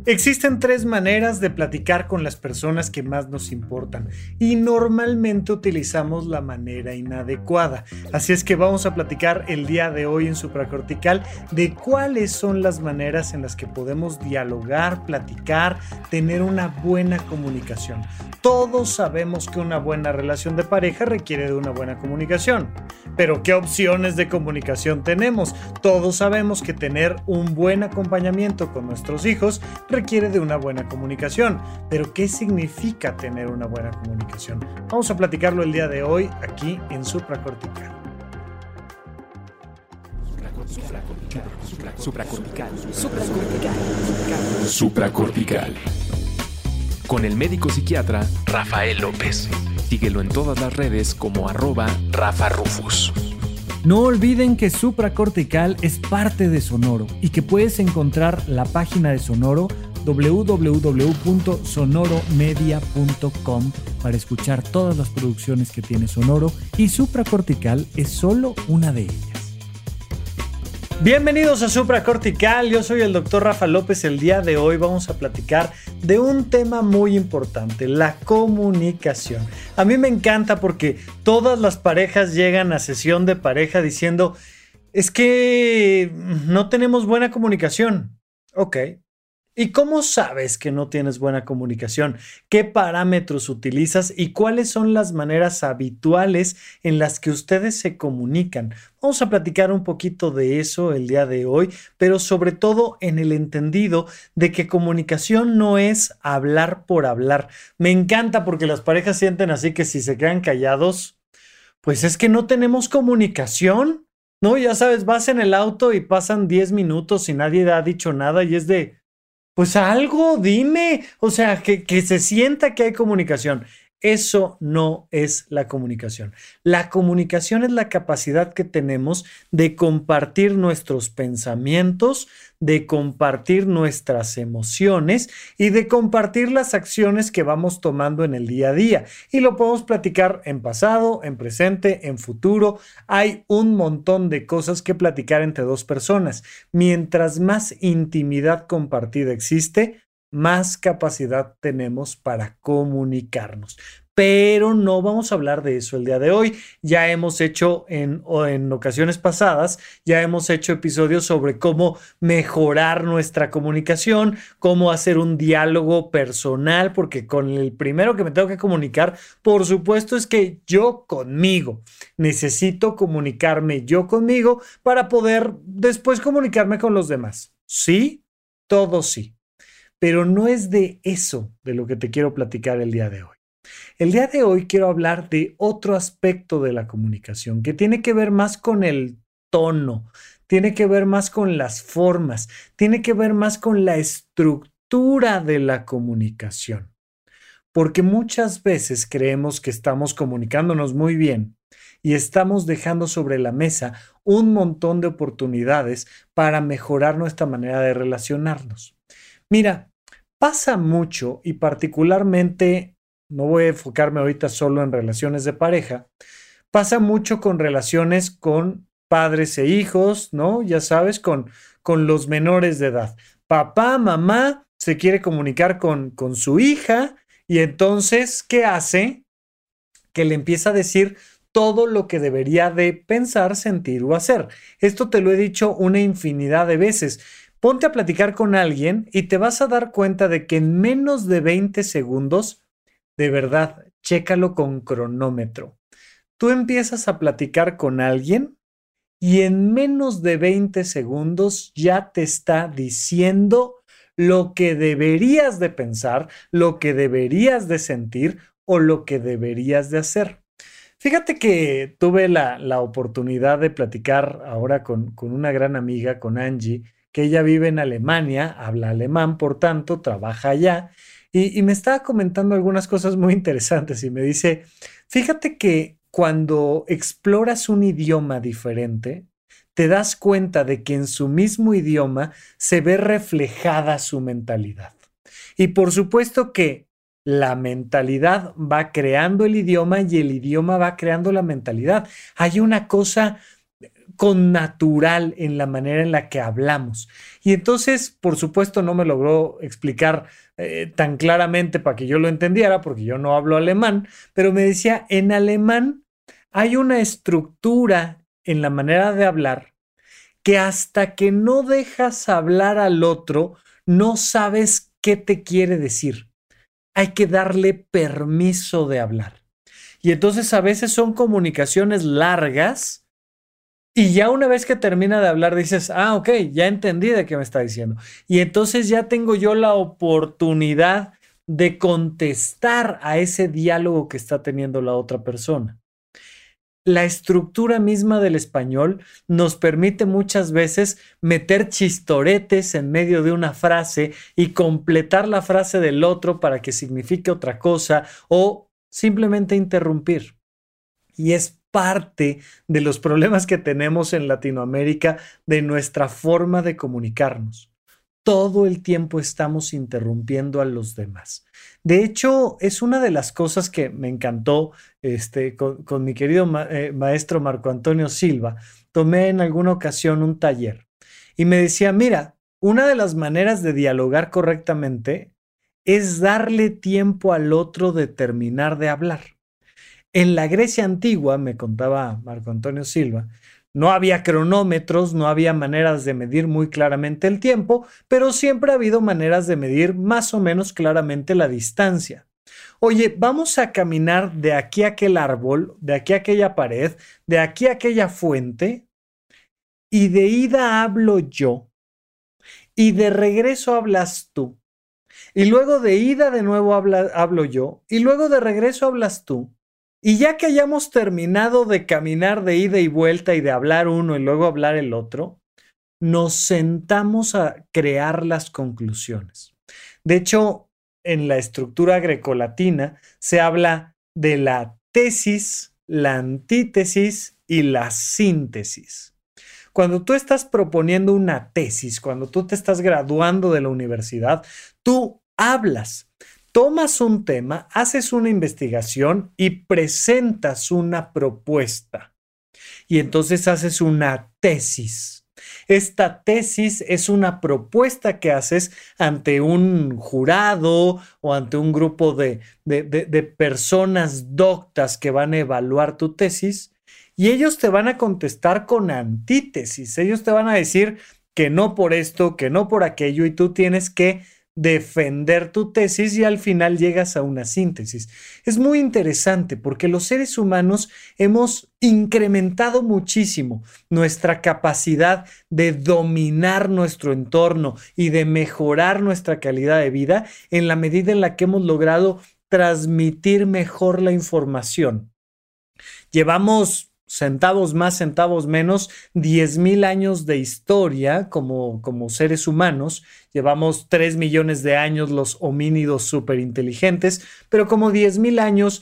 Existen tres maneras de platicar con las personas que más nos importan y normalmente utilizamos la manera inadecuada. Así es que vamos a platicar el día de hoy en Supracortical de cuáles son las maneras en las que podemos dialogar, platicar, tener una buena comunicación. Todos sabemos que una buena relación de pareja requiere de una buena comunicación. Pero ¿qué opciones de comunicación tenemos? Todos sabemos que tener un buen acompañamiento con nuestros hijos requiere de una buena comunicación. Pero ¿qué significa tener una buena comunicación? Vamos a platicarlo el día de hoy aquí en Supracortical. Supracortical. Con el médico psiquiatra Rafael López. Síguelo en todas las redes como @RafaRufus. No olviden que Supracortical es parte de Sonoro y que puedes encontrar la página de Sonoro www.sonoromedia.com para escuchar todas las producciones que tiene Sonoro, y Supracortical es solo una de ellas. Bienvenidos a Supracortical, yo soy el Dr. Rafa López. El día de hoy vamos a platicar de un tema muy importante, la comunicación. A mí me encanta porque todas las parejas llegan a sesión de pareja diciendo, es que no tenemos buena comunicación. Ok. ¿Y cómo sabes que no tienes buena comunicación? ¿Qué parámetros utilizas y cuáles son las maneras habituales en las que ustedes se comunican? Vamos a platicar un poquito de eso el día de hoy, pero sobre todo en el entendido de que comunicación no es hablar por hablar. Me encanta porque las parejas sienten así que si se quedan callados, pues es que no tenemos comunicación, ¿no? Ya sabes, vas en el auto y pasan 10 minutos y nadie ha dicho nada y es de... pues algo, dime, o sea, que se sienta que hay comunicación. Eso no es la comunicación. La comunicación es la capacidad que tenemos de compartir nuestros pensamientos, de compartir nuestras emociones y de compartir las acciones que vamos tomando en el día a día. Y lo podemos platicar en pasado, en presente, en futuro. Hay un montón de cosas que platicar entre dos personas. Mientras más intimidad compartida existe, más capacidad tenemos para comunicarnos. Pero no vamos a hablar de eso el día de hoy. Ya hemos hecho en ocasiones pasadas, ya hemos hecho episodios sobre cómo mejorar nuestra comunicación, cómo hacer un diálogo personal, porque con el primero que me tengo que comunicar, por supuesto, es que yo conmigo. Necesito comunicarme yo conmigo para poder después comunicarme con los demás. ¿Sí? Todo sí. Pero no es de eso de lo que te quiero platicar el día de hoy. El día de hoy quiero hablar de otro aspecto de la comunicación que tiene que ver más con el tono, tiene que ver más con las formas, tiene que ver más con la estructura de la comunicación. Porque muchas veces creemos que estamos comunicándonos muy bien y estamos dejando sobre la mesa un montón de oportunidades para mejorar nuestra manera de relacionarnos. Mira, pasa mucho y particularmente, no voy a enfocarme ahorita solo en relaciones de pareja, pasa mucho con relaciones con padres e hijos, ¿no? Ya sabes, con los menores de edad. Papá, mamá se quiere comunicar con su hija y entonces, ¿qué hace? Que le empieza a decir todo lo que debería de pensar, sentir o hacer. Esto te lo he dicho una infinidad de veces. Ponte a platicar con alguien y te vas a dar cuenta de que en menos de 20 segundos, de verdad, chécalo con cronómetro. Tú empiezas a platicar con alguien y en menos de 20 segundos ya te está diciendo lo que deberías de pensar, lo que deberías de sentir o lo que deberías de hacer. Fíjate que tuve la oportunidad de platicar ahora con una gran amiga, con Angie, que ella vive en Alemania, habla alemán, por tanto, trabaja allá, y me estaba comentando algunas cosas muy interesantes y me dice, fíjate que cuando exploras un idioma diferente, te das cuenta de que en su mismo idioma se ve reflejada su mentalidad. Y por supuesto que la mentalidad va creando el idioma y el idioma va creando la mentalidad. Hay una cosa con natural en la manera en la que hablamos. Y entonces, por supuesto, no me logró explicar tan claramente para que yo lo entendiera, porque yo no hablo alemán, pero me decía, en alemán hay una estructura en la manera de hablar que hasta que no dejas hablar al otro, no sabes qué te quiere decir. Hay que darle permiso de hablar. Y entonces a veces son comunicaciones largas y ya una vez que termina de hablar dices, ok, ya entendí de qué me está diciendo. Y entonces ya tengo yo la oportunidad de contestar a ese diálogo que está teniendo la otra persona. La estructura misma del español nos permite muchas veces meter chistoretes en medio de una frase y completar la frase del otro para que signifique otra cosa o simplemente interrumpir. Y es parte de los problemas que tenemos en Latinoamérica de nuestra forma de comunicarnos. Todo el tiempo estamos interrumpiendo a los demás. De hecho, es una de las cosas que me encantó con mi querido maestro Marco Antonio Silva. Tomé en alguna ocasión un taller y me decía, mira, una de las maneras de dialogar correctamente es darle tiempo al otro de terminar de hablar. En la Grecia antigua, me contaba Marco Antonio Silva, no había cronómetros, no había maneras de medir muy claramente el tiempo, pero siempre ha habido maneras de medir más o menos claramente la distancia. Oye, vamos a caminar de aquí a aquel árbol, de aquí a aquella pared, de aquí a aquella fuente, y de ida hablo yo, y de regreso hablas tú, y luego de ida de nuevo hablo yo, y luego de regreso hablas tú. Y ya que hayamos terminado de caminar de ida y vuelta y de hablar uno y luego hablar el otro, nos sentamos a crear las conclusiones. De hecho, en la estructura grecolatina se habla de la tesis, la antítesis y la síntesis. Cuando tú estás proponiendo una tesis, cuando tú te estás graduando de la universidad, tú hablas. Tomas un tema, haces una investigación y presentas una propuesta. Y entonces haces una tesis. Esta tesis es una propuesta que haces ante un jurado o ante un grupo de personas doctas que van a evaluar tu tesis y ellos te van a contestar con antítesis. Ellos te van a decir que no por esto, que no por aquello y tú tienes que defender tu tesis y al final llegas a una síntesis. Es muy interesante porque los seres humanos hemos incrementado muchísimo nuestra capacidad de dominar nuestro entorno y de mejorar nuestra calidad de vida en la medida en la que hemos logrado transmitir mejor la información. Llevamos centavos más, centavos menos, 10,000 años de historia como seres humanos. Llevamos 3 millones de años los homínidos superinteligentes, pero como 10,000 años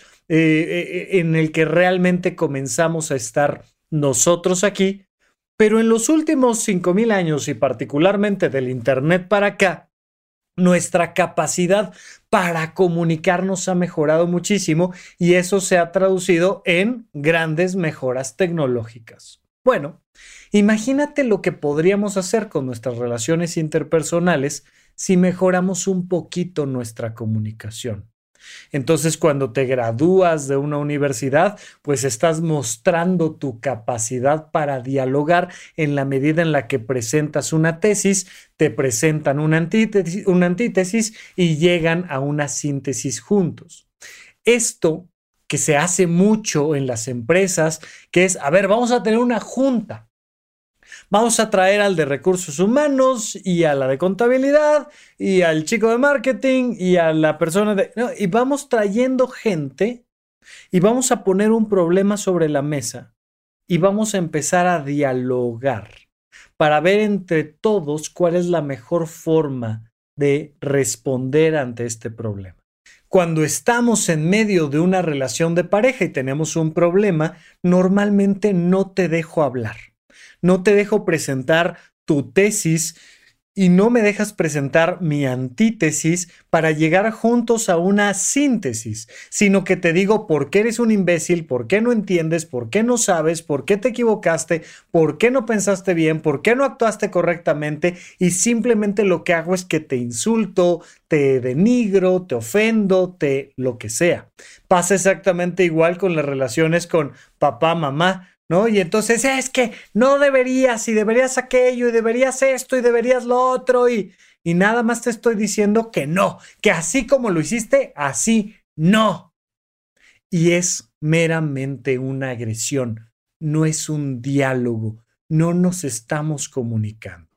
en el que realmente comenzamos a estar nosotros aquí. Pero en los últimos 5,000 años y particularmente del Internet para acá, nuestra capacidad para comunicarnos ha mejorado muchísimo y eso se ha traducido en grandes mejoras tecnológicas. Bueno, imagínate lo que podríamos hacer con nuestras relaciones interpersonales si mejoramos un poquito nuestra comunicación. Entonces, cuando te gradúas de una universidad, pues estás mostrando tu capacidad para dialogar en la medida en la que presentas una tesis, te presentan una antítesis y llegan a una síntesis juntos. Esto que se hace mucho en las empresas, que es, a ver, vamos a tener una junta. Vamos a traer al de recursos humanos y a la de contabilidad y al chico de marketing y a la persona de... No, y vamos trayendo gente y vamos a poner un problema sobre la mesa y vamos a empezar a dialogar para ver entre todos cuál es la mejor forma de responder ante este problema. Cuando estamos en medio de una relación de pareja y tenemos un problema, normalmente no te dejo hablar. No te dejo presentar tu tesis y no me dejas presentar mi antítesis para llegar juntos a una síntesis, sino que te digo por qué eres un imbécil, por qué no entiendes, por qué no sabes, por qué te equivocaste, por qué no pensaste bien, por qué no actuaste correctamente, y simplemente lo que hago es que te insulto, te denigro, te ofendo, lo que sea. Pasa exactamente igual con las relaciones con papá, mamá, ¿no? Y entonces es que no deberías, y deberías aquello, y deberías esto, y deberías lo otro, y nada más te estoy diciendo que no, que así como lo hiciste, así no. Y es meramente una agresión, no es un diálogo, no nos estamos comunicando.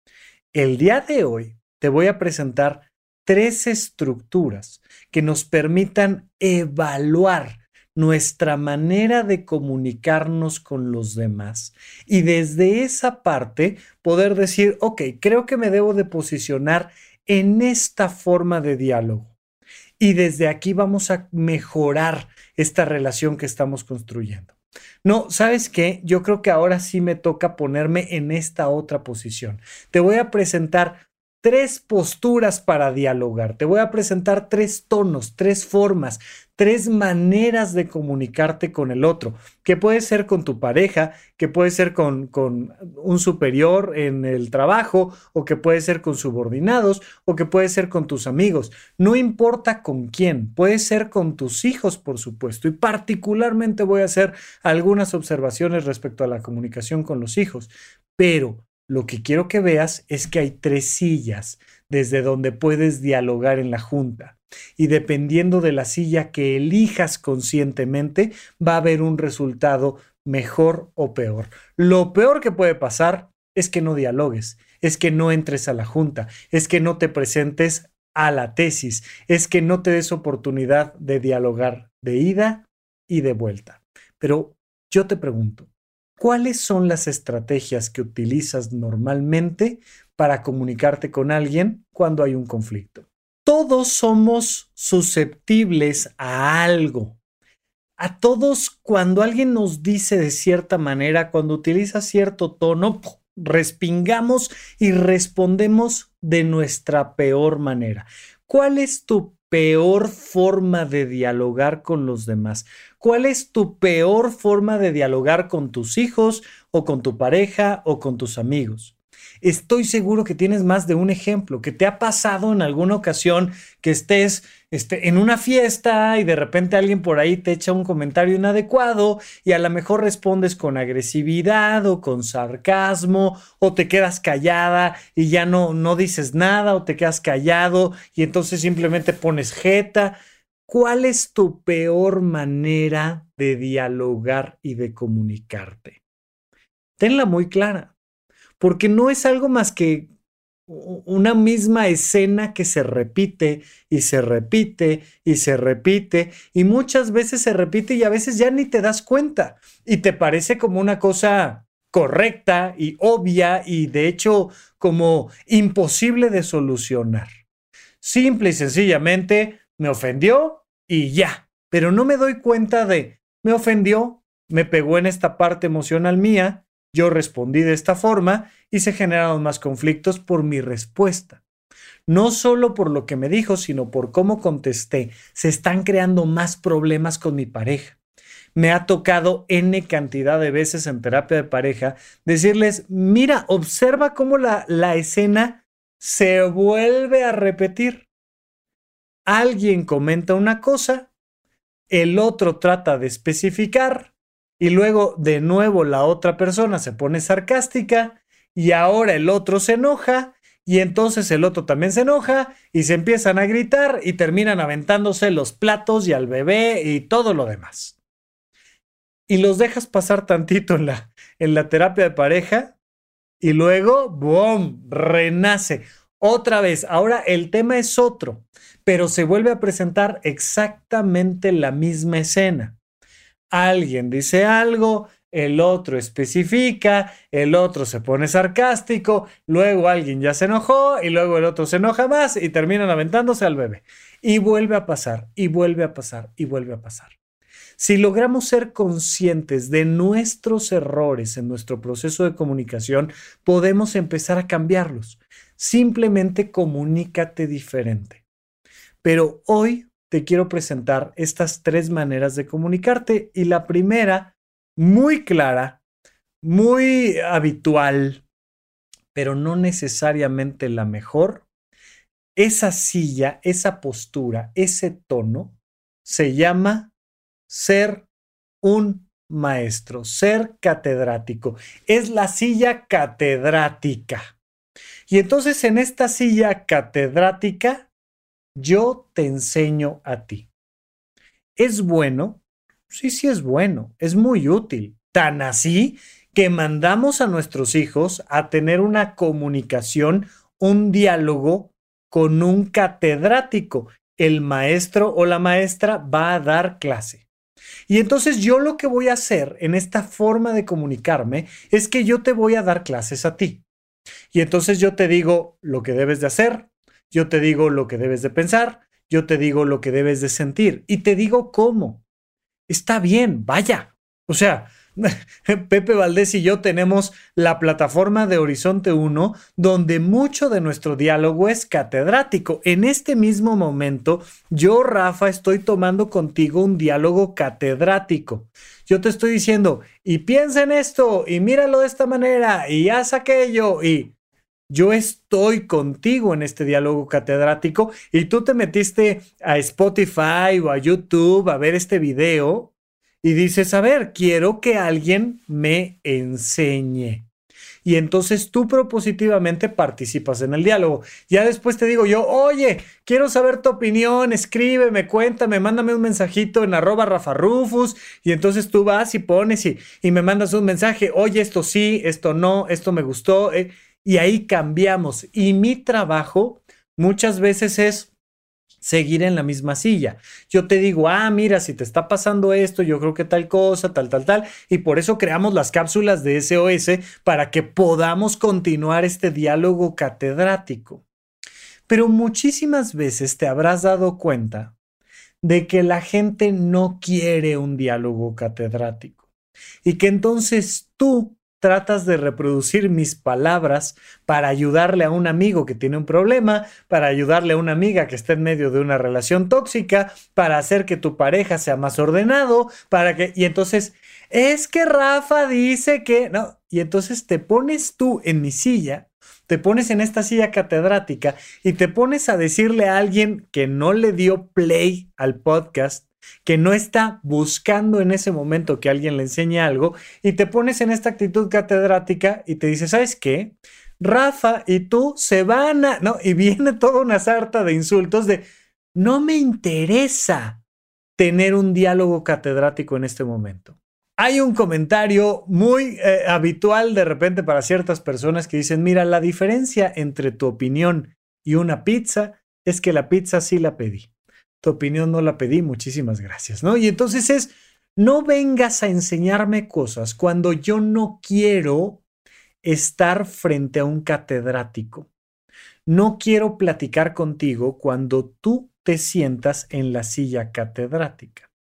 El día de hoy te voy a presentar 3 estructuras que nos permitan evaluar nuestra manera de comunicarnos con los demás y desde esa parte poder decir, ok, creo que me debo de posicionar en esta forma de diálogo y desde aquí vamos a mejorar esta relación que estamos construyendo. No, ¿sabes qué? Yo creo que ahora sí me toca ponerme en esta otra posición. Te voy a presentar 3 posturas para dialogar. Te voy a presentar 3 tonos, 3 formas, 3 maneras de comunicarte con el otro, que puede ser con tu pareja, que puede ser con un superior en el trabajo, o que puede ser con subordinados, o que puede ser con tus amigos. No importa con quién, puede ser con tus hijos, por supuesto, y particularmente voy a hacer algunas observaciones respecto a la comunicación con los hijos, pero lo que quiero que veas es que hay 3 sillas desde donde puedes dialogar en la junta. Y dependiendo de la silla que elijas conscientemente, va a haber un resultado mejor o peor. Lo peor que puede pasar es que no dialogues, es que no entres a la junta, es que no te presentes a la tesis, es que no te des oportunidad de dialogar de ida y de vuelta. Pero yo te pregunto, ¿cuáles son las estrategias que utilizas normalmente para comunicarte con alguien cuando hay un conflicto? Todos somos susceptibles a algo. A todos, cuando alguien nos dice de cierta manera, cuando utiliza cierto tono, respingamos y respondemos de nuestra peor manera. ¿Cuál es tu peor forma de dialogar con los demás? ¿Cuál es tu peor forma de dialogar con tus hijos o con tu pareja o con tus amigos? Estoy seguro que tienes más de un ejemplo, que te ha pasado en alguna ocasión que estés en una fiesta y de repente alguien por ahí te echa un comentario inadecuado y a lo mejor respondes con agresividad o con sarcasmo o te quedas callada y ya no dices nada o te quedas callado y entonces simplemente pones jeta. ¿Cuál es tu peor manera de dialogar y de comunicarte? Tenla muy clara. Porque no es algo más que una misma escena que se repite y se repite y se repite y muchas veces se repite y a veces ya ni te das cuenta y te parece como una cosa correcta y obvia y de hecho como imposible de solucionar. Simple y sencillamente me ofendió y ya, pero no me doy cuenta de me ofendió, me pegó en esta parte emocional mía. Yo respondí de esta forma y se generaron más conflictos por mi respuesta. No solo por lo que me dijo, sino por cómo contesté. Se están creando más problemas con mi pareja. Me ha tocado N cantidad de veces en terapia de pareja decirles, mira, observa cómo la escena se vuelve a repetir. Alguien comenta una cosa, el otro trata de especificar, y luego de nuevo la otra persona se pone sarcástica y ahora el otro se enoja y entonces el otro también se enoja y se empiezan a gritar y terminan aventándose los platos y al bebé y todo lo demás. Y los dejas pasar tantito en la terapia de pareja y luego, ¡boom!, renace. Otra vez, ahora el tema es otro, pero se vuelve a presentar exactamente la misma escena. Alguien dice algo, el otro especifica, el otro se pone sarcástico, luego alguien ya se enojó y luego el otro se enoja más y terminan aventándose al bebé. Y vuelve a pasar, y vuelve a pasar, y vuelve a pasar. Si logramos ser conscientes de nuestros errores en nuestro proceso de comunicación, podemos empezar a cambiarlos. simplemente comunícate diferente. Pero hoy te quiero presentar estas 3 maneras de comunicarte y la primera, muy clara, muy habitual, pero no necesariamente la mejor. Esa silla, esa postura, ese tono se llama ser un maestro, ser catedrático. Es la silla catedrática. Y entonces en esta silla catedrática yo te enseño a ti. ¿Es bueno? Sí, sí es bueno. Es muy útil. Tan así que mandamos a nuestros hijos a tener una comunicación, un diálogo con un catedrático. El maestro o la maestra va a dar clase. Y entonces yo lo que voy a hacer en esta forma de comunicarme es que yo te voy a dar clases a ti. Y entonces yo te digo lo que debes de hacer, yo te digo lo que debes de pensar, yo te digo lo que debes de sentir y te digo cómo. Está bien, vaya. O sea, Pepe Valdés y yo tenemos la plataforma de Horizonte 1 donde mucho de nuestro diálogo es catedrático. En este mismo momento, yo, Rafa, estoy tomando contigo un diálogo catedrático. Yo te estoy diciendo, y piensa en esto, y míralo de esta manera, y haz aquello, y yo estoy contigo en este diálogo catedrático, y tú te metiste a Spotify o a YouTube a ver este video, y dices, a ver, quiero que alguien me enseñe. Y entonces tú propositivamente participas en el diálogo. Ya después te digo yo, oye, quiero saber tu opinión, escríbeme, cuéntame, mándame un mensajito en @RafaRufus. Y entonces tú vas y pones y me mandas un mensaje, oye, esto sí, esto no, esto me gustó. Y ahí cambiamos. Y mi trabajo muchas veces es seguir en la misma silla. Yo te digo, mira, si te está pasando esto, yo creo que tal cosa, tal. Y por eso creamos las cápsulas de SOS para que podamos continuar este diálogo catedrático. Pero muchísimas veces te habrás dado cuenta de que la gente no quiere un diálogo catedrático y que entonces tú tratas de reproducir mis palabras para ayudarle a un amigo que tiene un problema, para ayudarle a una amiga que está en medio de una relación tóxica, para hacer que tu pareja sea más ordenado, y entonces, es que Rafa dice que, no, y entonces te pones tú en mi silla, te pones en esta silla catedrática y te pones a decirle a alguien que no le dio play al podcast, que no está buscando en ese momento que alguien le enseñe algo, y te pones en esta actitud catedrática y te dices, ¿sabes qué? Rafa y tú se van a... No, y viene toda una sarta de insultos de, no me interesa tener un diálogo catedrático en este momento. Hay un comentario muy habitual de repente para ciertas personas que dicen, mira, la diferencia entre tu opinión y una pizza es que la pizza sí la pedí. Tu opinión no la pedí, muchísimas gracias, ¿no? Y entonces no vengas a enseñarme cosas cuando yo no quiero estar frente a un catedrático. No quiero platicar contigo cuando tú te sientas en la silla catedrática.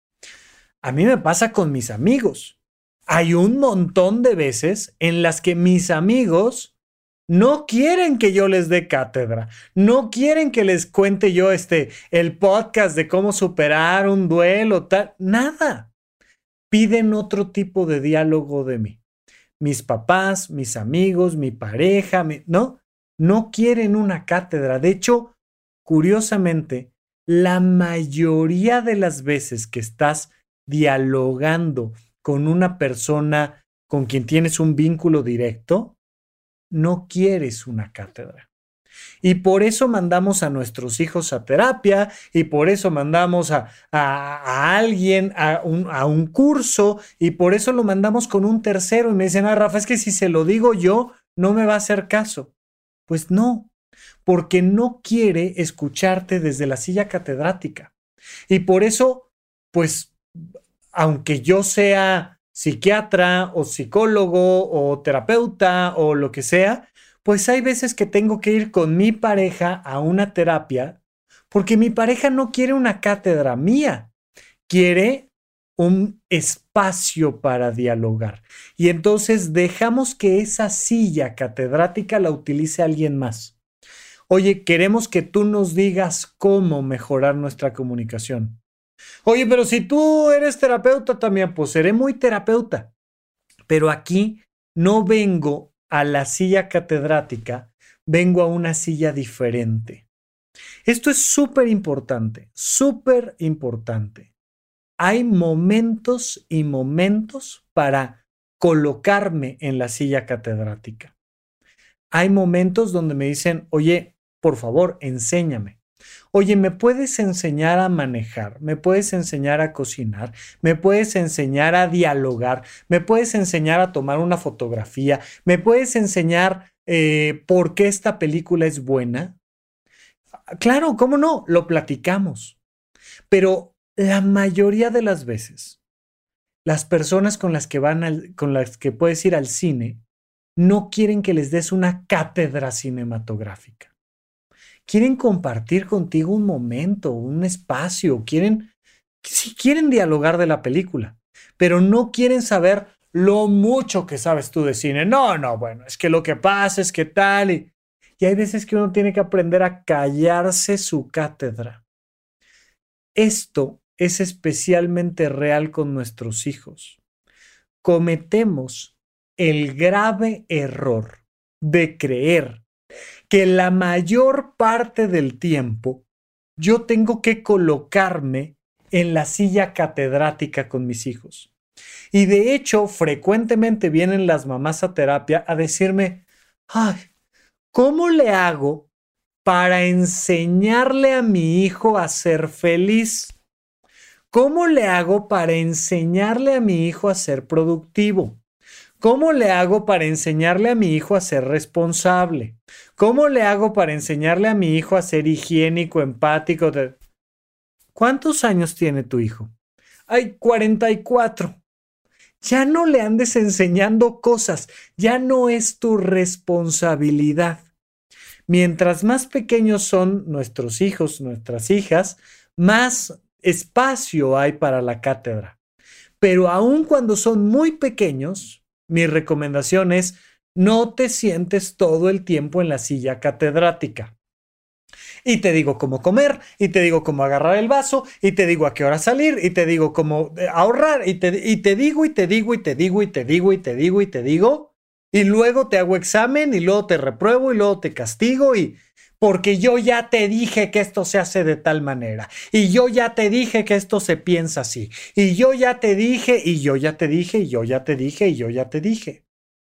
A mí me pasa con mis amigos. Hay un montón de veces en las que mis amigos no quieren que yo les dé cátedra, no quieren que les cuente yo el podcast de cómo superar un duelo, tal, nada. Piden otro tipo de diálogo de mí. Mis papás, mis amigos, mi pareja, no quieren una cátedra. De hecho, curiosamente, la mayoría de las veces que estás dialogando con una persona con quien tienes un vínculo directo, no quieres una cátedra. Y por eso mandamos a nuestros hijos a terapia, y por eso mandamos a alguien a un curso, y por eso lo mandamos con un tercero. Y me dicen, Rafa, es que si se lo digo yo, no me va a hacer caso. Pues no, porque no quiere escucharte desde la silla catedrática. Y por eso, pues, aunque yo sea psiquiatra o psicólogo o terapeuta o lo que sea, pues hay veces que tengo que ir con mi pareja a una terapia porque mi pareja no quiere una cátedra mía, quiere un espacio para dialogar. Y entonces dejamos que esa silla catedrática la utilice alguien más. Oye, queremos que tú nos digas cómo mejorar nuestra comunicación. Oye, pero si tú eres terapeuta también, pues seré muy terapeuta. Pero aquí no vengo a la silla catedrática, vengo a una silla diferente. Esto es súper importante, súper importante. Hay momentos y momentos para colocarme en la silla catedrática. Hay momentos donde me dicen, oye, por favor, enséñame. Oye, ¿me puedes enseñar a manejar? ¿Me puedes enseñar a cocinar? ¿Me puedes enseñar a dialogar? ¿Me puedes enseñar a tomar una fotografía? ¿Me puedes enseñar por qué esta película es buena? Claro, ¿cómo no? Lo platicamos. Pero la mayoría de las veces, las personas con las que puedes ir al cine no quieren que les des una cátedra cinematográfica. Quieren compartir contigo un momento, un espacio, sí quieren dialogar de la película, pero no quieren saber lo mucho que sabes tú de cine. No, bueno, es que lo que pasa es que tal y hay veces que uno tiene que aprender a callarse su cátedra. Esto es especialmente real con nuestros hijos. Cometemos el grave error de creer que la mayor parte del tiempo yo tengo que colocarme en la silla catedrática con mis hijos. Y de hecho, frecuentemente vienen las mamás a terapia a decirme, ay, ¿cómo le hago para enseñarle a mi hijo a ser feliz? ¿Cómo le hago para enseñarle a mi hijo a ser productivo? ¿Cómo le hago para enseñarle a mi hijo a ser responsable? ¿Cómo le hago para enseñarle a mi hijo a ser higiénico, empático? ¿Cuántos años tiene tu hijo? Ay, 44. Ya no le andes enseñando cosas, ya no es tu responsabilidad. Mientras más pequeños son nuestros hijos, nuestras hijas, más espacio hay para la cátedra. Pero aun cuando son muy pequeños, mi recomendación es no te sientes todo el tiempo en la silla catedrática. Y te digo cómo comer, y te digo cómo agarrar el vaso, y te digo a qué hora salir, y te digo cómo ahorrar, y te digo, y luego te hago examen, y luego te repruebo, y luego te castigo, porque yo ya te dije que esto se hace de tal manera, y yo ya te dije que esto se piensa así, y yo ya te dije, y yo ya te dije, y yo ya te dije, y yo ya te dije.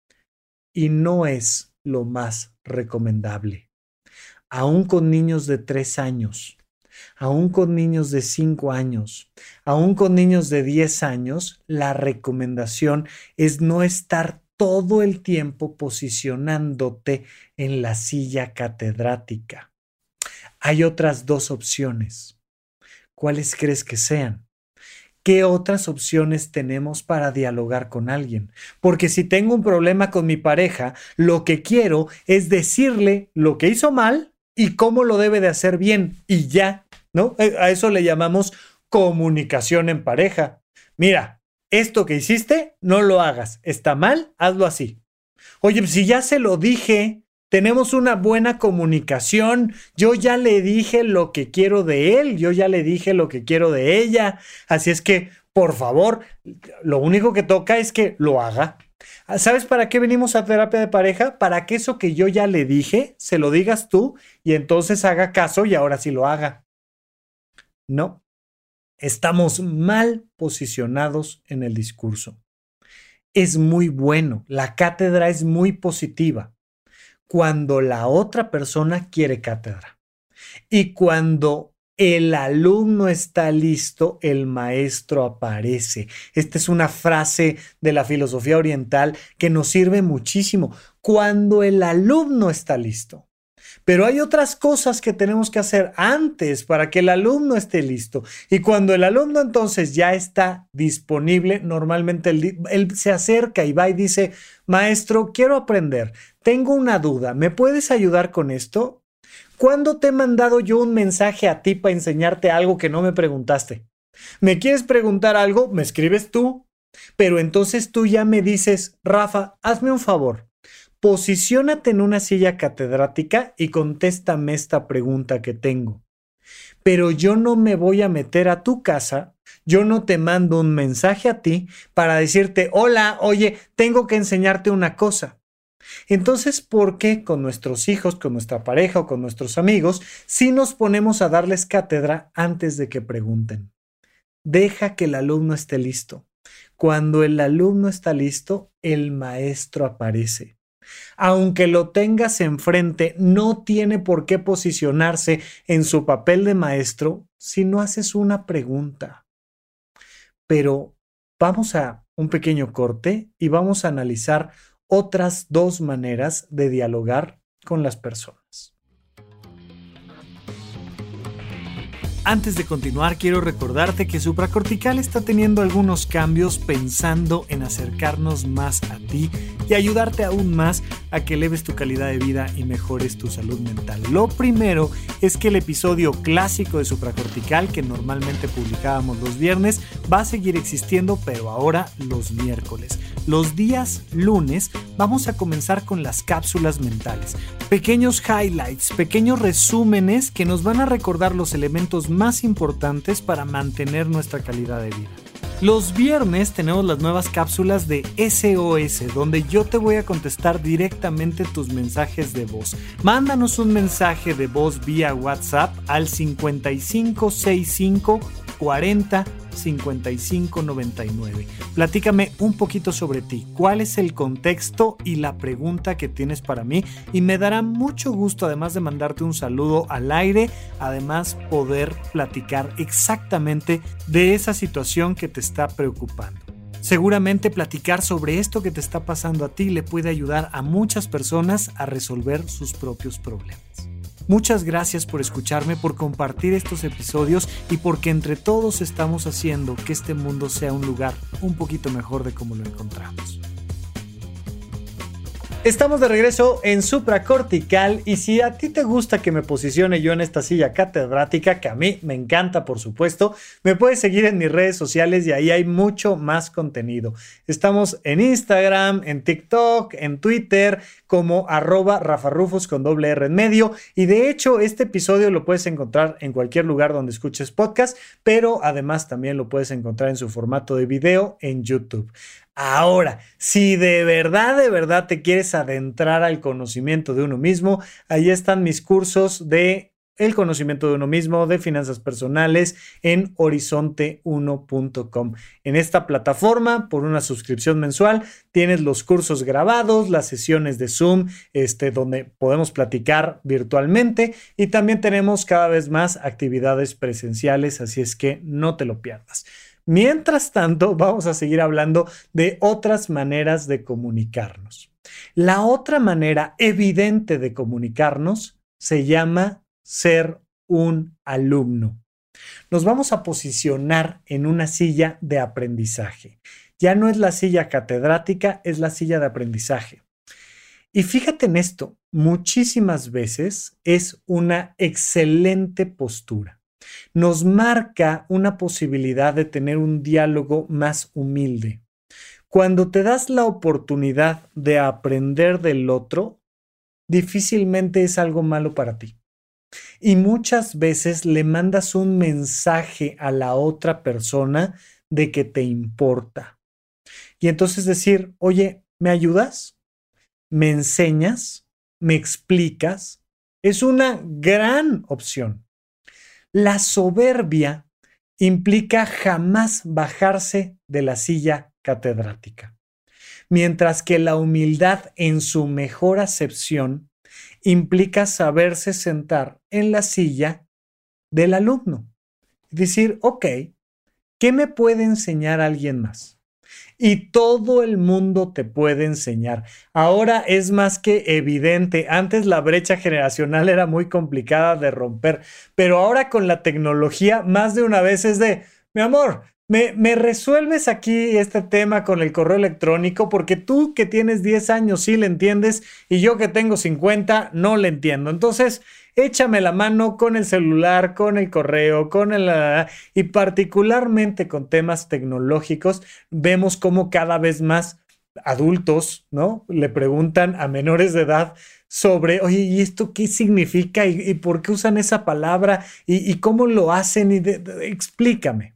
Y no es lo más recomendable. Aún con niños de 3 años, aún con niños de 5 años, aún con niños de 10 años, la recomendación es no estar todo el tiempo posicionándote en la silla catedrática. Hay otras 2 opciones. ¿Cuáles crees que sean? ¿Qué otras opciones tenemos para dialogar con alguien? Porque si tengo un problema con mi pareja, lo que quiero es decirle lo que hizo mal y cómo lo debe de hacer bien y ya, ¿no? A eso le llamamos comunicación en pareja. Mira, esto que hiciste, no lo hagas. Está mal, hazlo así. Oye, si ya se lo dije, tenemos una buena comunicación. Yo ya le dije lo que quiero de él, yo ya le dije lo que quiero de ella. Así es que, por favor, lo único que toca es que lo haga. ¿Sabes para qué venimos a terapia de pareja? Para que eso que yo ya le dije, se lo digas tú y entonces haga caso y ahora sí lo haga. No, estamos mal posicionados en el discurso. Es muy bueno, la cátedra es muy positiva cuando la otra persona quiere cátedra. Y cuando el alumno está listo, el maestro aparece. Esta es una frase de la filosofía oriental que nos sirve muchísimo. Cuando el alumno está listo. Pero hay otras cosas que tenemos que hacer antes para que el alumno esté listo. Y cuando el alumno entonces ya está disponible, normalmente él se acerca y va y dice, maestro, quiero aprender. Tengo una duda. ¿Me puedes ayudar con esto? ¿Cuándo te he mandado yo un mensaje a ti para enseñarte algo que no me preguntaste? ¿Me quieres preguntar algo? Me escribes tú. Pero entonces tú ya me dices, Rafa, hazme un favor. posiciónate en una silla catedrática y contéstame esta pregunta que tengo. Pero yo no me voy a meter a tu casa, yo no te mando un mensaje a ti para decirte, hola, oye, tengo que enseñarte una cosa. Entonces, ¿por qué con nuestros hijos, con nuestra pareja o con nuestros amigos, si nos ponemos a darles cátedra antes de que pregunten? Deja que el alumno esté listo. Cuando el alumno está listo, el maestro aparece. Aunque lo tengas enfrente, no tiene por qué posicionarse en su papel de maestro si no haces una pregunta. Pero vamos a un pequeño corte y vamos a analizar otras dos maneras de dialogar con las personas. Antes de continuar, quiero recordarte que Supracortical está teniendo algunos cambios pensando en acercarnos más a ti y ayudarte aún más a que eleves tu calidad de vida y mejores tu salud mental. Lo primero es que el episodio clásico de Supracortical, que normalmente publicábamos los viernes, va a seguir existiendo, pero ahora los miércoles. Los días lunes vamos a comenzar con las cápsulas mentales. Pequeños highlights, pequeños resúmenes que nos van a recordar los elementos más importantes para mantener nuestra calidad de vida. Los viernes tenemos las nuevas cápsulas de SOS, donde yo te voy a contestar directamente tus mensajes de voz. Mándanos un mensaje de voz vía WhatsApp al 5565 40 55 99. Platícame un poquito sobre ti, cuál es el contexto y la pregunta que tienes para mí, y me dará mucho gusto, además de mandarte un saludo al aire, además poder platicar exactamente de esa situación que te está preocupando. Seguramente platicar sobre esto que te está pasando a ti le puede ayudar a muchas personas a resolver sus propios problemas. Muchas gracias por escucharme, por compartir estos episodios y porque entre todos estamos haciendo que este mundo sea un lugar un poquito mejor de como lo encontramos. Estamos de regreso en Supracortical y si a ti te gusta que me posicione yo en esta silla catedrática, que a mí me encanta por supuesto, me puedes seguir en mis redes sociales y ahí hay mucho más contenido. Estamos en Instagram, en TikTok, en Twitter como @RafaRufus con doble R en medio, y de hecho este episodio lo puedes encontrar en cualquier lugar donde escuches podcast, pero además también lo puedes encontrar en su formato de video en YouTube. Ahora, si de verdad te quieres adentrar al conocimiento de uno mismo, ahí están mis cursos de el conocimiento de uno mismo, de finanzas personales en horizonte1.com. En esta plataforma, por una suscripción mensual, tienes los cursos grabados, las sesiones de Zoom, donde podemos platicar virtualmente, y también tenemos cada vez más actividades presenciales, así es que no te lo pierdas. Mientras tanto, vamos a seguir hablando de otras maneras de comunicarnos. La otra manera evidente de comunicarnos se llama ser un alumno. Nos vamos a posicionar en una silla de aprendizaje. Ya no es la silla catedrática, es la silla de aprendizaje. Y fíjate en esto, muchísimas veces es una excelente postura. Nos marca una posibilidad de tener un diálogo más humilde. Cuando te das la oportunidad de aprender del otro, difícilmente es algo malo para ti. Y muchas veces le mandas un mensaje a la otra persona de que te importa. Y entonces decir, oye, ¿me ayudas? ¿Me enseñas? ¿Me explicas? Es una gran opción. La soberbia implica jamás bajarse de la silla catedrática, mientras que la humildad en su mejor acepción implica saberse sentar en la silla del alumno. Decir, ok, ¿qué me puede enseñar alguien más? Y todo el mundo te puede enseñar. Ahora es más que evidente. Antes la brecha generacional era muy complicada de romper, pero ahora con la tecnología más de una vez es de, mi amor, ¿me resuelves aquí este tema con el correo electrónico? Porque tú que tienes 10 años sí le entiendes y yo que tengo 50 no le entiendo. Entonces, échame la mano con el celular, con el correo, y particularmente con temas tecnológicos, vemos cómo cada vez más adultos, ¿no? Le preguntan a menores de edad sobre, oye, ¿y esto qué significa? ¿Y por qué usan esa palabra? ¿Y cómo lo hacen? Explícame.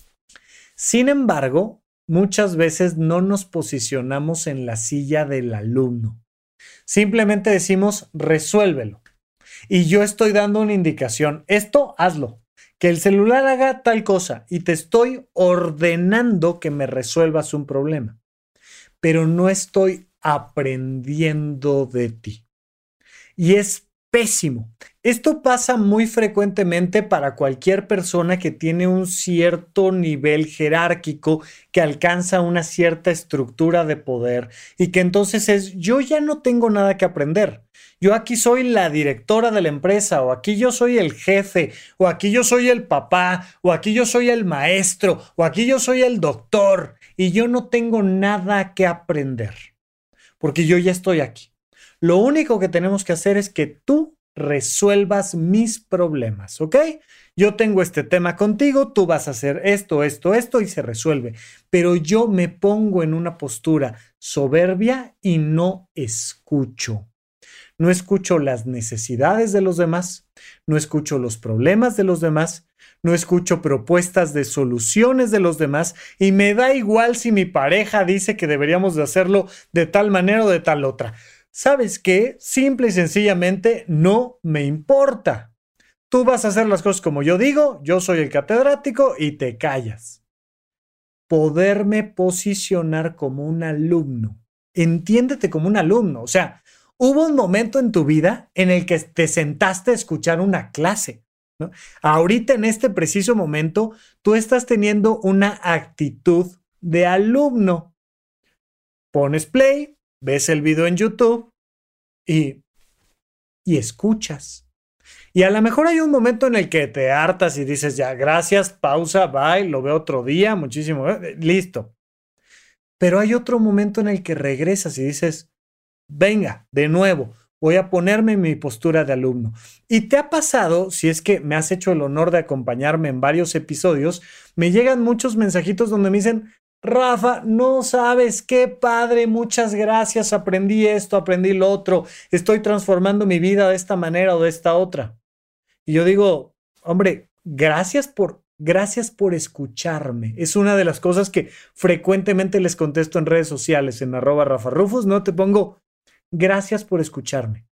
Sin embargo, muchas veces no nos posicionamos en la silla del alumno. Simplemente decimos, resuélvelo. Y yo estoy dando una indicación. Esto, hazlo. Que el celular haga tal cosa y te estoy ordenando que me resuelvas un problema. Pero no estoy aprendiendo de ti. Y es pésimo. Esto pasa muy frecuentemente para cualquier persona que tiene un cierto nivel jerárquico, que alcanza una cierta estructura de poder y que entonces es, yo ya no tengo nada que aprender. Yo aquí soy la directora de la empresa, o aquí yo soy el jefe, o aquí yo soy el papá, o aquí yo soy el maestro, o aquí yo soy el doctor, y yo no tengo nada que aprender, porque yo ya estoy aquí. Lo único que tenemos que hacer es que tú resuelvas mis problemas, ¿ok? Yo tengo este tema contigo, tú vas a hacer esto, esto, esto y se resuelve. Pero yo me pongo en una postura soberbia y no escucho. No escucho las necesidades de los demás, no escucho los problemas de los demás, no escucho propuestas de soluciones de los demás y me da igual si mi pareja dice que deberíamos de hacerlo de tal manera o de tal otra. ¿Sabes qué? Simple y sencillamente no me importa. Tú vas a hacer las cosas como yo digo, yo soy el catedrático y te callas. Poderme posicionar como un alumno. Entiéndete como un alumno. O sea, hubo un momento en tu vida en el que te sentaste a escuchar una clase, ¿no? Ahorita en este preciso momento, tú estás teniendo una actitud de alumno. Pones play, ves el video en YouTube y escuchas. Y a lo mejor hay un momento en el que te hartas y dices, ya, gracias, pausa, bye, lo veo otro día, muchísimo, listo. Pero hay otro momento en el que regresas y dices, venga, de nuevo, voy a ponerme en mi postura de alumno. Y te ha pasado, si es que me has hecho el honor de acompañarme en varios episodios, me llegan muchos mensajitos donde me dicen, Rafa, no sabes qué padre, muchas gracias, aprendí esto, aprendí lo otro, estoy transformando mi vida de esta manera o de esta otra. Y yo digo, hombre, gracias por escucharme. Es una de las cosas que frecuentemente les contesto en redes sociales, en @RafaRufus, no te pongo, gracias por escucharme.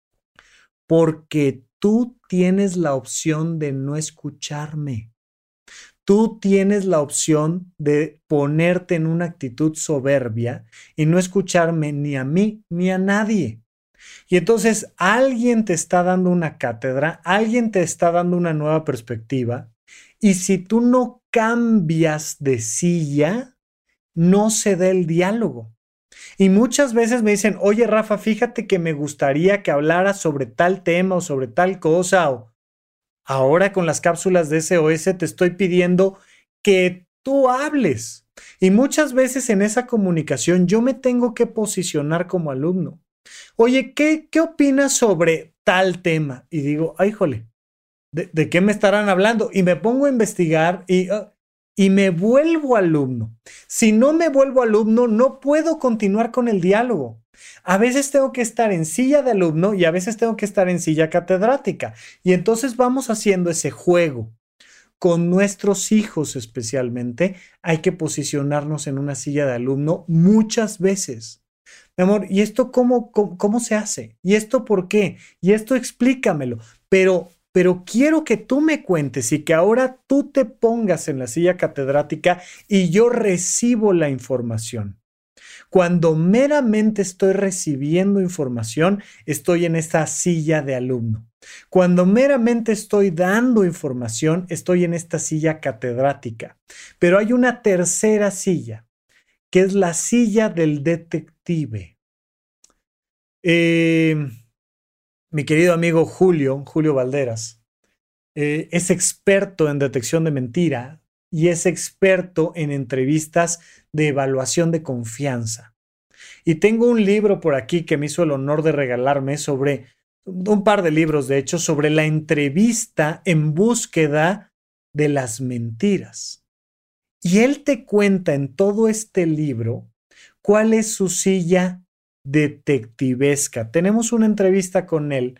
Porque tú tienes la opción de no escucharme. Tú tienes la opción de ponerte en una actitud soberbia y no escucharme ni a mí ni a nadie. Y entonces alguien te está dando una cátedra, alguien te está dando una nueva perspectiva, y si tú no cambias de silla, no se da el diálogo. Y muchas veces me dicen, oye Rafa, fíjate que me gustaría que hablaras sobre tal tema o sobre tal cosa, o ahora con las cápsulas de SOS te estoy pidiendo que tú hables. Y muchas veces en esa comunicación yo me tengo que posicionar como alumno. Oye, ¿qué opinas sobre tal tema? Y digo, ay, jole, ¿de qué me estarán hablando? Y me pongo a investigar y me vuelvo alumno. Si no me vuelvo alumno, no puedo continuar con el diálogo. A veces tengo que estar en silla de alumno y a veces tengo que estar en silla catedrática. Y entonces vamos haciendo ese juego. Con nuestros hijos especialmente, hay que posicionarnos en una silla de alumno muchas veces. Mi amor, ¿y esto cómo se hace? ¿Y esto por qué? ¿Y esto explícamelo? Pero quiero que tú me cuentes y que ahora tú te pongas en la silla catedrática y yo recibo la información. Cuando meramente estoy recibiendo información, estoy en esta silla de alumno. Cuando meramente estoy dando información, estoy en esta silla catedrática. Pero hay una tercera silla, que es la silla del detective. Mi querido amigo Julio Valderas, es experto en detección de mentira y es experto en entrevistas de evaluación de confianza. Y tengo un libro por aquí que me hizo el honor de regalarme sobre, un par de libros de hecho, sobre la entrevista en búsqueda de las mentiras. Y él te cuenta en todo este libro ¿Cuál es su silla detectivesca? Tenemos una entrevista con él.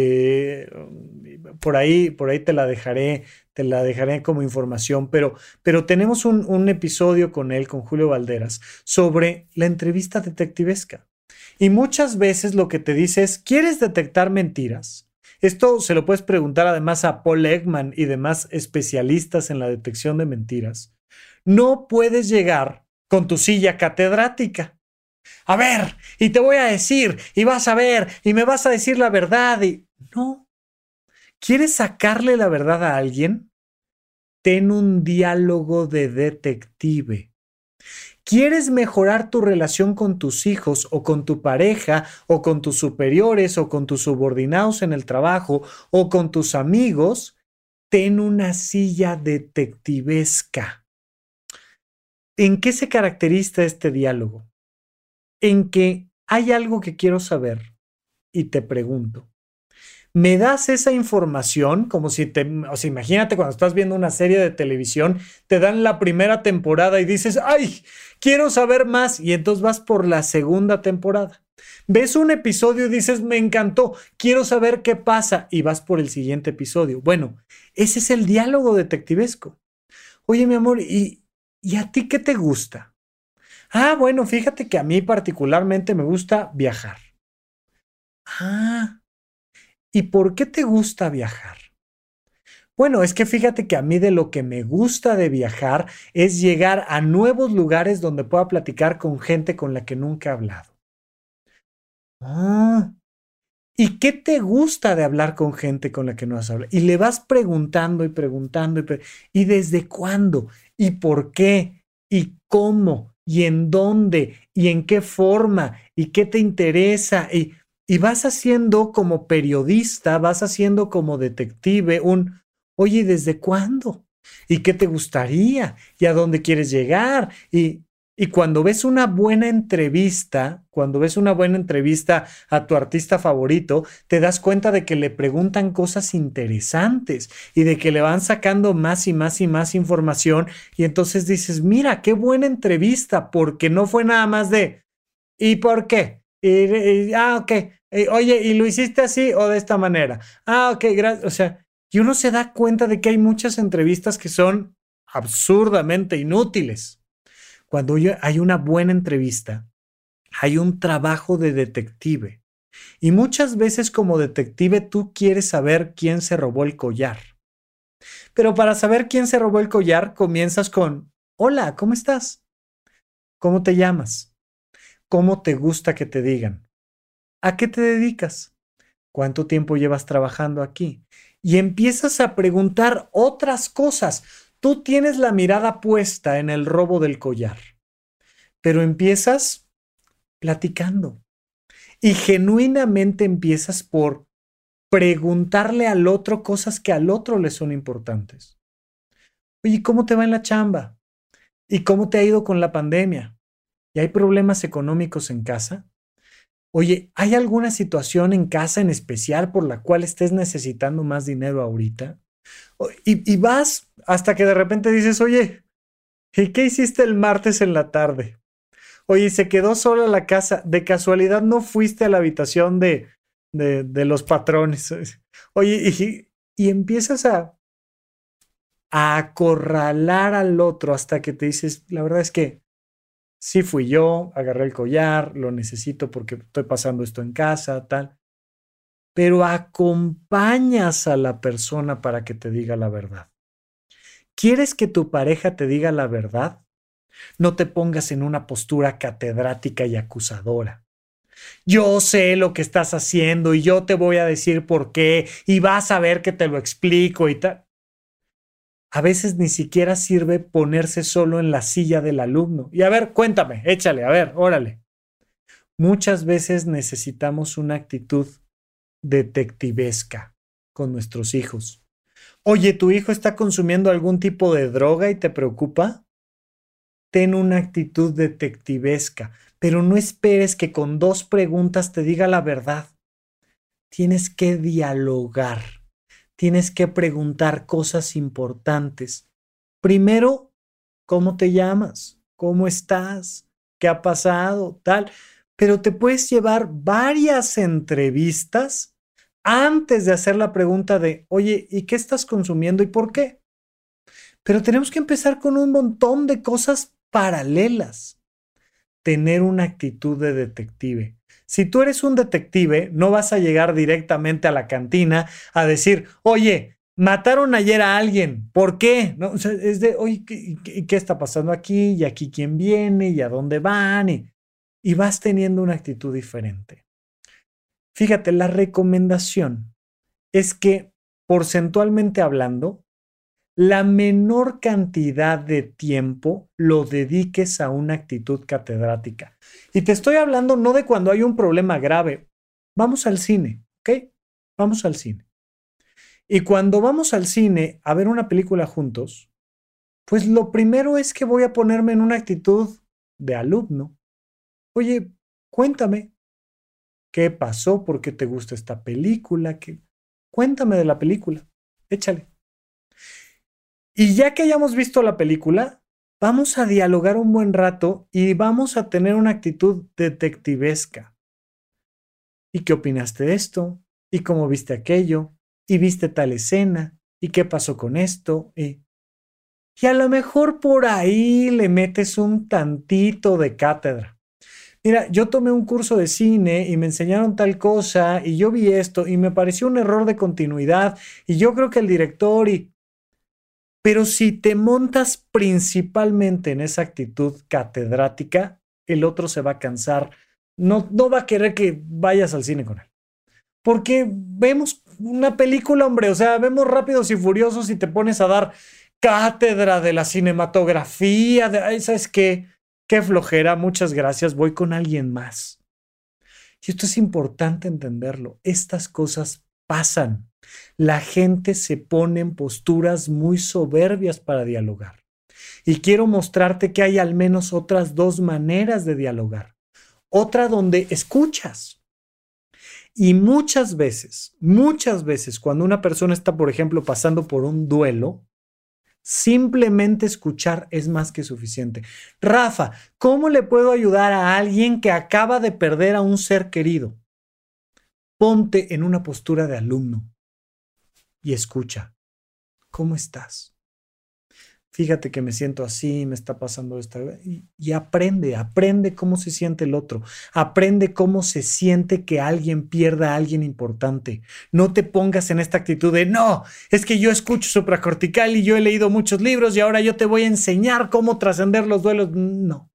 Por ahí te la dejaré como información, pero tenemos un episodio con él, con Julio Valderas, sobre la entrevista detectivesca. Y muchas veces lo que te dice es, ¿quieres detectar mentiras? Esto se lo puedes preguntar además a Paul Ekman y demás especialistas en la detección de mentiras. No puedes llegar con tu silla catedrática. A ver, y te voy a decir, y vas a ver, y me vas a decir la verdad. No. ¿Quieres sacarle la verdad a alguien? Ten un diálogo de detective. ¿Quieres mejorar tu relación con tus hijos o con tu pareja o con tus superiores o con tus subordinados en el trabajo o con tus amigos? Ten una silla detectivesca. ¿En qué se caracteriza este diálogo? En que hay algo que quiero saber y te pregunto. ¿Me das esa información? Como si imagínate cuando estás viendo una serie de televisión, te dan la primera temporada y dices, ¡ay! Quiero saber más. Y entonces vas por la segunda temporada. Ves un episodio y dices, me encantó, quiero saber qué pasa. Y vas por el siguiente episodio. Bueno, ese es el diálogo detectivesco. Oye, mi amor, ¿y a ti qué te gusta? Ah, bueno, fíjate que a mí particularmente me gusta viajar. Ah, ¿y por qué te gusta viajar? Bueno, es que fíjate que a mí de lo que me gusta de viajar es llegar a nuevos lugares donde pueda platicar con gente con la que nunca he hablado. Ah, ¿y qué te gusta de hablar con gente con la que no has hablado? Y le vas preguntando y preguntando ¿y desde cuándo? ¿Y por qué? ¿Y cómo? ¿Y en dónde? ¿Y en qué forma? ¿Y qué te interesa? Y vas haciendo como periodista, vas haciendo como detective oye, ¿desde cuándo? ¿Y qué te gustaría? ¿Y a dónde quieres llegar? Y cuando ves una buena entrevista, a tu artista favorito, te das cuenta de que le preguntan cosas interesantes y de que le van sacando más y más y más información. Y entonces dices, mira, qué buena entrevista, porque no fue nada más de, ¿y por qué? Ok. Oye, ¿y lo hiciste así o de esta manera? Ah, ok, gracias. O sea, y uno se da cuenta de que hay muchas entrevistas que son absurdamente inútiles. Cuando hay una buena entrevista, hay un trabajo de detective. Y muchas veces como detective tú quieres saber quién se robó el collar. Pero para saber quién se robó el collar, comienzas con, hola, ¿cómo estás? ¿Cómo te llamas? ¿Cómo te gusta que te digan? ¿A qué te dedicas? ¿Cuánto tiempo llevas trabajando aquí? Y empiezas a preguntar otras cosas. Tú tienes la mirada puesta en el robo del collar, pero empiezas platicando y genuinamente empiezas por preguntarle al otro cosas que al otro le son importantes. Oye, ¿cómo te va en la chamba? ¿Y cómo te ha ido con la pandemia? ¿Y hay problemas económicos en casa? Oye, ¿hay alguna situación en casa en especial por la cual estés necesitando más dinero ahorita? Y vas hasta que de repente dices, oye, ¿y qué hiciste el martes en la tarde? Oye, se quedó sola la casa. ¿De casualidad no fuiste a la habitación de los patrones? Oye, y empiezas a acorralar al otro hasta que te dices, la verdad es que sí fui yo, agarré el collar, lo necesito porque estoy pasando esto en casa, tal. Pero acompañas a la persona para que te diga la verdad. ¿Quieres que tu pareja te diga la verdad? No te pongas en una postura catedrática y acusadora. Yo sé lo que estás haciendo y yo te voy a decir por qué y vas a ver que te lo explico y tal. A veces ni siquiera sirve ponerse solo en la silla del alumno. Y a ver, cuéntame, échale, a ver, órale. Muchas veces necesitamos una actitud detectivesca con nuestros hijos. Oye, ¿tu hijo está consumiendo algún tipo de droga y te preocupa? Ten una actitud detectivesca, pero no esperes que con 2 preguntas te diga la verdad. Tienes que dialogar, tienes que preguntar cosas importantes. Primero, ¿cómo te llamas? ¿Cómo estás? ¿qué ha pasado? Tal. Pero te puedes llevar varias entrevistas antes de hacer la pregunta de, oye, ¿y qué estás consumiendo y por qué? Pero tenemos que empezar con un montón de cosas paralelas. Tener una actitud de detective. Si tú eres un detective, no vas a llegar directamente a la cantina a decir, oye, mataron ayer a alguien, ¿por qué? ¿No? O sea, es de, oye, ¿qué está pasando aquí? ¿Y aquí quién viene? ¿Y a dónde van? Y vas teniendo una actitud diferente. Fíjate, la recomendación es que, porcentualmente hablando, la menor cantidad de tiempo lo dediques a una actitud catedrática. Y te estoy hablando no de cuando hay un problema grave. Vamos al cine, ¿ok? Vamos al cine. Y cuando vamos al cine a ver una película juntos, pues lo primero es que voy a ponerme en una actitud de alumno. Oye, cuéntame, ¿qué pasó? ¿Por qué te gusta esta película? Cuéntame de la película. Échale. Y ya que hayamos visto la película, vamos a dialogar un buen rato y vamos a tener una actitud detectivesca. ¿Y qué opinaste de esto? ¿Y cómo viste aquello? ¿Y viste tal escena? ¿Y qué pasó con esto? Y a lo mejor por ahí le metes un tantito de cátedra. Mira, yo tomé un curso de cine y me enseñaron tal cosa y yo vi esto y me pareció un error de continuidad y yo creo que el director y... Pero si te montas principalmente en esa actitud catedrática, el otro se va a cansar. No va a querer que vayas al cine con él. Porque vemos una película, hombre, o sea, vemos Rápidos y Furiosos y te pones a dar cátedra de la cinematografía. ¿Sabes qué? Qué flojera, muchas gracias, voy con alguien más. Y esto es importante entenderlo. Estas cosas pasan. La gente se pone en posturas muy soberbias para dialogar. Y quiero mostrarte que hay al menos otras dos maneras de dialogar. Otra donde escuchas. Y muchas veces, cuando una persona está, por ejemplo, pasando por un duelo, simplemente escuchar es más que suficiente. Rafa, ¿cómo le puedo ayudar a alguien que acaba de perder a un ser querido? Ponte en una postura de alumno y escucha. ¿Cómo estás? Fíjate que me siento así, me está pasando esto. Y aprende cómo se siente el otro. Aprende cómo se siente que alguien pierda a alguien importante. No te pongas en esta actitud de, no, es que yo escucho supracortical y yo he leído muchos libros y ahora yo te voy a enseñar cómo trascender los duelos. No.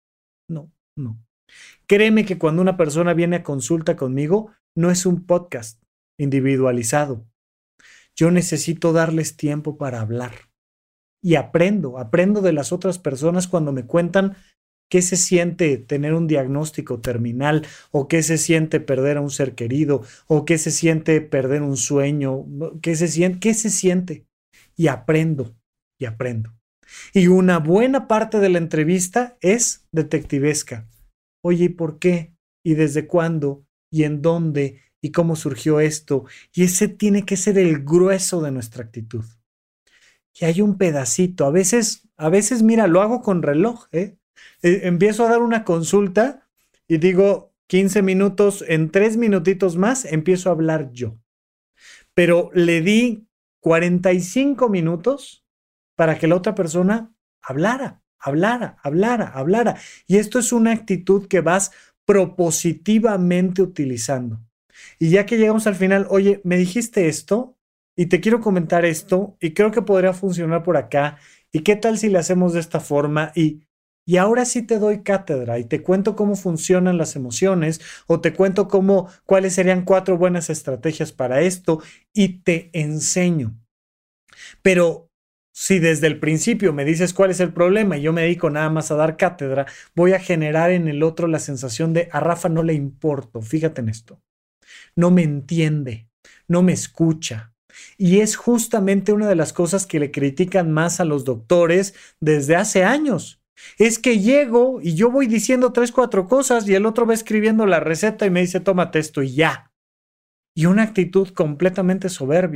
Créeme que cuando una persona viene a consulta conmigo, no es un podcast individualizado. Yo necesito darles tiempo para hablar. Y aprendo de las otras personas cuando me cuentan qué se siente tener un diagnóstico terminal, o qué se siente perder a un ser querido, o qué se siente perder un sueño, qué se siente. Y aprendo. Y una buena parte de la entrevista es detectivesca. Oye, ¿y por qué? ¿Y desde cuándo? ¿Y en dónde? ¿Y cómo surgió esto? Y ese tiene que ser el grueso de nuestra actitud. Y hay un pedacito, a veces, mira, lo hago con reloj, empiezo a dar una consulta y digo 15 minutos, en 3 minutitos más empiezo a hablar yo. Pero le di 45 minutos para que la otra persona hablara. Y esto es una actitud que vas propositivamente utilizando. Y ya que llegamos al final, oye, me dijiste esto y te quiero comentar esto y creo que podría funcionar por acá. ¿Y qué tal si le hacemos de esta forma? Y ahora sí te doy cátedra y te cuento cómo funcionan las emociones, o te cuento cuáles serían 4 buenas estrategias para esto y te enseño. Pero si desde el principio me dices cuál es el problema y yo me dedico nada más a dar cátedra, voy a generar en el otro la sensación de a Rafa no le importo. Fíjate en esto. No me entiende, no me escucha. Y es justamente una de las cosas que le critican más a los doctores desde hace años. Es que llego y yo voy diciendo 3, 4 cosas y el otro va escribiendo la receta y me dice tómate esto y ya. Y una actitud completamente soberbia.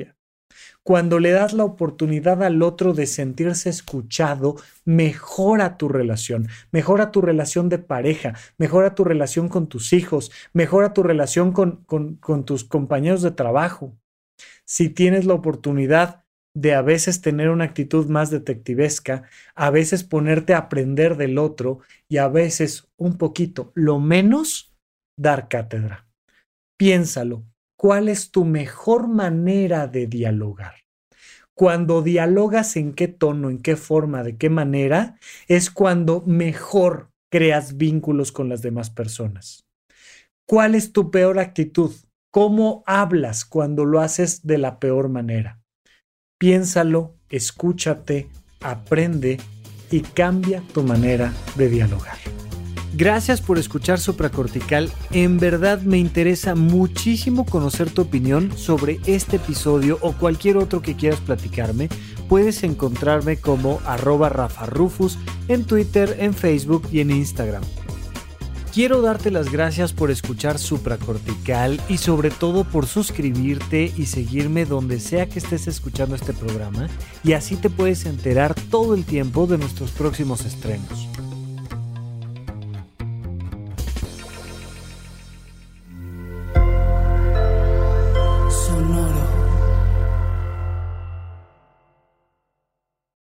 Cuando le das la oportunidad al otro de sentirse escuchado, mejora tu relación de pareja, mejora tu relación con tus hijos, mejora tu relación con tus compañeros de trabajo. Si tienes la oportunidad de a veces tener una actitud más detectivesca, a veces ponerte a aprender del otro y a veces un poquito, lo menos, dar cátedra. Piénsalo. ¿Cuál es tu mejor manera de dialogar? Cuando dialogas en qué tono, en qué forma, de qué manera, es cuando mejor creas vínculos con las demás personas. ¿Cuál es tu peor actitud? ¿Cómo hablas cuando lo haces de la peor manera? Piénsalo, escúchate, aprende y cambia tu manera de dialogar. Gracias por escuchar Supracortical. En verdad me interesa muchísimo conocer tu opinión sobre este episodio o cualquier otro que quieras platicarme. Puedes encontrarme como @RafaRufus en Twitter, en Facebook y en Instagram. Quiero darte las gracias por escuchar Supracortical y sobre todo por suscribirte y seguirme donde sea que estés escuchando este programa, y así te puedes enterar todo el tiempo de nuestros próximos estrenos.